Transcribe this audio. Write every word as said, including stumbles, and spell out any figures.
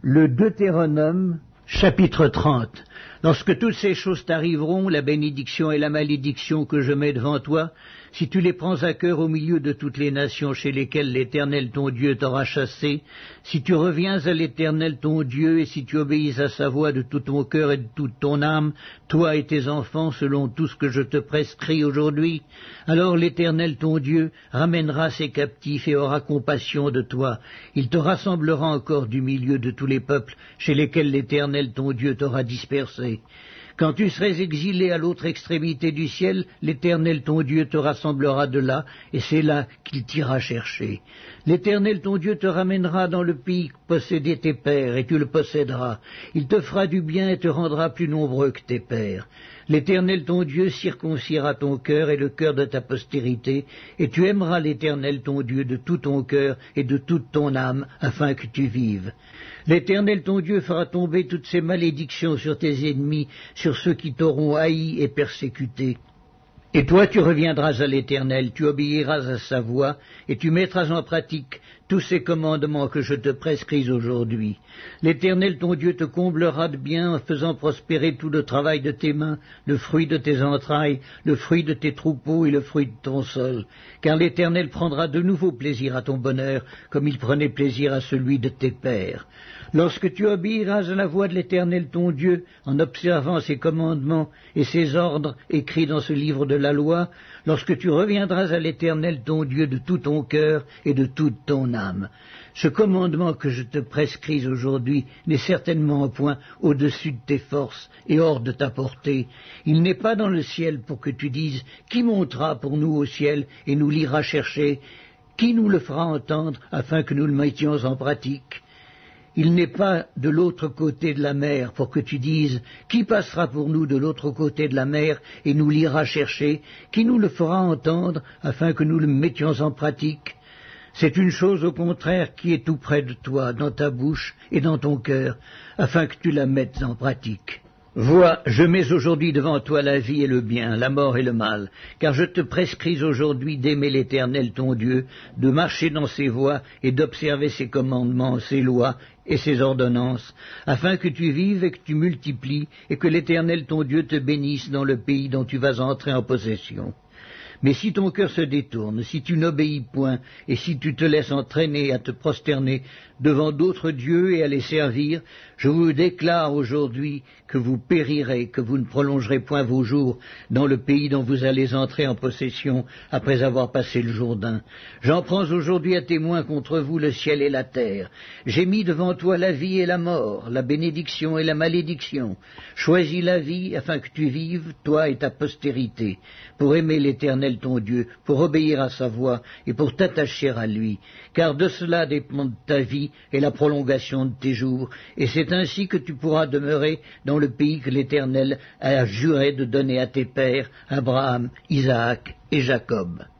Le Deutéronome, chapitre trente. Lorsque toutes ces choses t'arriveront, la bénédiction et la malédiction que je mets devant toi, si tu les prends à cœur au milieu de toutes les nations chez lesquelles l'Éternel ton Dieu t'aura chassé, si tu reviens à l'Éternel ton Dieu, et si tu obéis à sa voix de tout ton cœur et de toute ton âme, toi et tes enfants, selon tout ce que je te prescris aujourd'hui, alors l'Éternel ton Dieu ramènera ses captifs et aura compassion de toi. Il te rassemblera encore du milieu de tous les peuples chez lesquels l'Éternel ton Dieu t'aura dispersé. Quand tu serais exilé à l'autre extrémité du ciel, l'Éternel ton Dieu te rassemblera de là, et c'est là qu'il t'ira chercher. L'Éternel ton Dieu te ramènera dans le pays que possédaient tes pères, et tu le posséderas. Il te fera du bien et te rendra plus nombreux que tes pères. L'Éternel ton Dieu circoncira ton cœur et le cœur de ta postérité, et tu aimeras l'Éternel ton Dieu de tout ton cœur et de toute ton âme, afin que tu vives. L'Éternel ton Dieu fera tomber toutes ces malédictions sur tes ennemis, sur ceux qui t'auront haï et persécuté. Et toi tu reviendras à l'Éternel, tu obéiras à sa voix, et tu mettras en pratique tous ces commandements que je te prescris aujourd'hui. L'Éternel ton Dieu te comblera de bien en faisant prospérer tout le travail de tes mains, le fruit de tes entrailles, le fruit de tes troupeaux et le fruit de ton sol. Car l'Éternel prendra de nouveau plaisir à ton bonheur, comme il prenait plaisir à celui de tes pères. Lorsque tu obéiras à la voix de l'Éternel ton Dieu, en observant ses commandements et ses ordres écrits dans ce livre de la loi, lorsque tu reviendras à l'Éternel ton Dieu de tout ton cœur et de toute ton âme. Ce commandement que je te prescris aujourd'hui n'est certainement point au-dessus de tes forces et hors de ta portée. Il n'est pas dans le ciel pour que tu dises « Qui montera pour nous au ciel et nous l'ira chercher ? Qui nous le fera entendre afin que nous le mettions en pratique ?» Il n'est pas de l'autre côté de la mer pour que tu dises « Qui passera pour nous de l'autre côté de la mer et nous l'ira chercher ? Qui nous le fera entendre afin que nous le mettions en pratique ?» C'est une chose au contraire qui est tout près de toi, dans ta bouche et dans ton cœur, afin que tu la mettes en pratique. Vois, je mets aujourd'hui devant toi la vie et le bien, la mort et le mal, car je te prescris aujourd'hui d'aimer l'Éternel ton Dieu, de marcher dans ses voies et d'observer ses commandements, ses lois et ses ordonnances, afin que tu vives et que tu multiplies, et que l'Éternel ton Dieu te bénisse dans le pays dont tu vas entrer en possession. Mais si ton cœur se détourne, si tu n'obéis point, et si tu te laisses entraîner à te prosterner devant d'autres dieux et à les servir, je vous déclare aujourd'hui que vous périrez, que vous ne prolongerez point vos jours dans le pays dont vous allez entrer en possession après avoir passé le Jourdain. J'en prends aujourd'hui à témoin contre vous le ciel et la terre. J'ai mis devant toi la vie et la mort, la bénédiction et la malédiction. Choisis la vie afin que tu vives, toi et ta postérité, pour aimer l'Éternel ton Dieu, pour obéir à sa voix et pour t'attacher à lui, car de cela dépend ta vie et la prolongation de tes jours, et c'est ainsi que tu pourras demeurer dans le pays que l'Éternel a juré de donner à tes pères, Abraham, Isaac et Jacob.